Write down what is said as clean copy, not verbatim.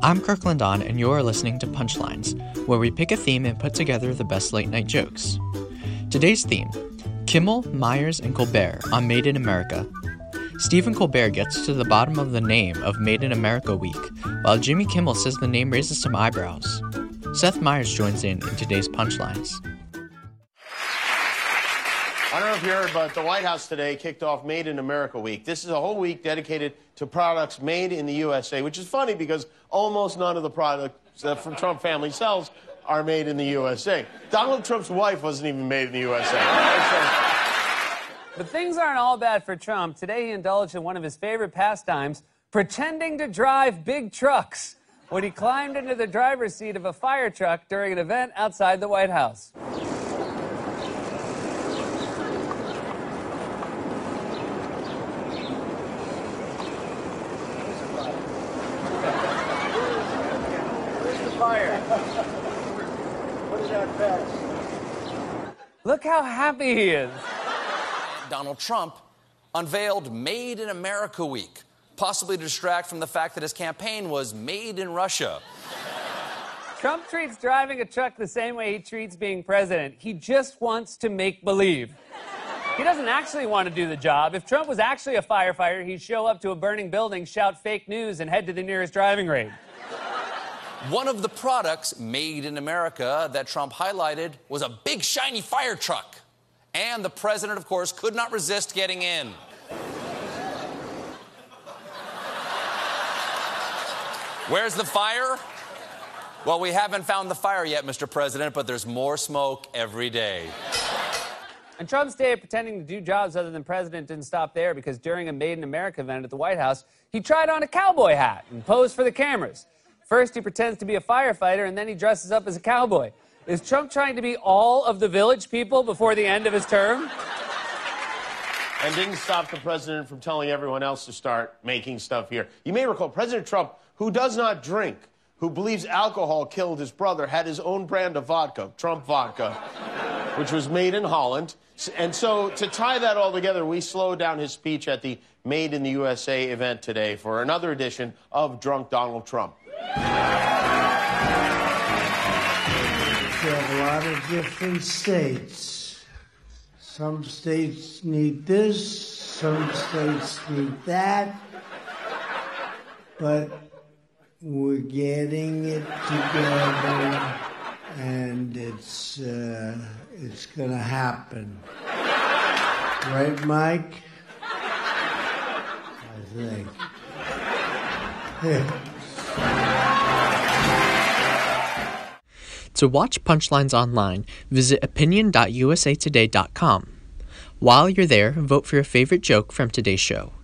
I'm Kirkland Don, and you're listening to Punchlines, where we pick a theme and put together the best late-night jokes. Today's theme, Kimmel, Myers, and Colbert on Made in America. Stephen Colbert gets to the bottom of the name of Made in America Week, while Jimmy Kimmel says the name raises some eyebrows. Seth Meyers joins in today's Punchlines. I don't know if you heard, but the White House today kicked off Made in America Week. This is a whole week dedicated to products made in the USA, which is funny because almost none of the products that from Trump family sells are made in the USA. Donald Trump's wife wasn't even made in the USA. But things aren't all bad for Trump. Today he indulged in one of his favorite pastimes, pretending to drive big trucks, when he climbed into the driver's seat of a fire truck during an event outside the White House. Look how happy he is. Donald Trump unveiled Made in America Week, possibly to distract from the fact that his campaign was made in Russia. Trump treats driving a truck the same way he treats being president. He just wants to make believe. He doesn't actually want to do the job. If Trump was actually a firefighter, he'd show up to a burning building, shout fake news, and head to the nearest driving range. One of the products made in America that Trump highlighted was a big, shiny fire truck. And the president, of course, could not resist getting in. Where's the fire? Well, we haven't found the fire yet, Mr. President, but there's more smoke every day. And Trump's day of pretending to do jobs other than president didn't stop there, because during a Made in America event at the White House, he tried on a cowboy hat and posed for the cameras. First, he pretends to be a firefighter, and then he dresses up as a cowboy. Is Trump trying to be all of the Village People before the end of his term? And didn't stop the president from telling everyone else to start making stuff here. You may recall President Trump, who does not drink, who believes alcohol killed his brother, had his own brand of vodka, Trump vodka, which was made in Holland. And so to tie that all together, we slowed down his speech at the Made in the USA event today for another edition of Drunk Donald Trump. You have a lot of different states. Some states need this, some states need that, but we're getting it together, and it's gonna happen. Right, Mike? I think. To watch Punchlines online, visit opinion.usatoday.com. While you're there, vote for your favorite joke from today's show.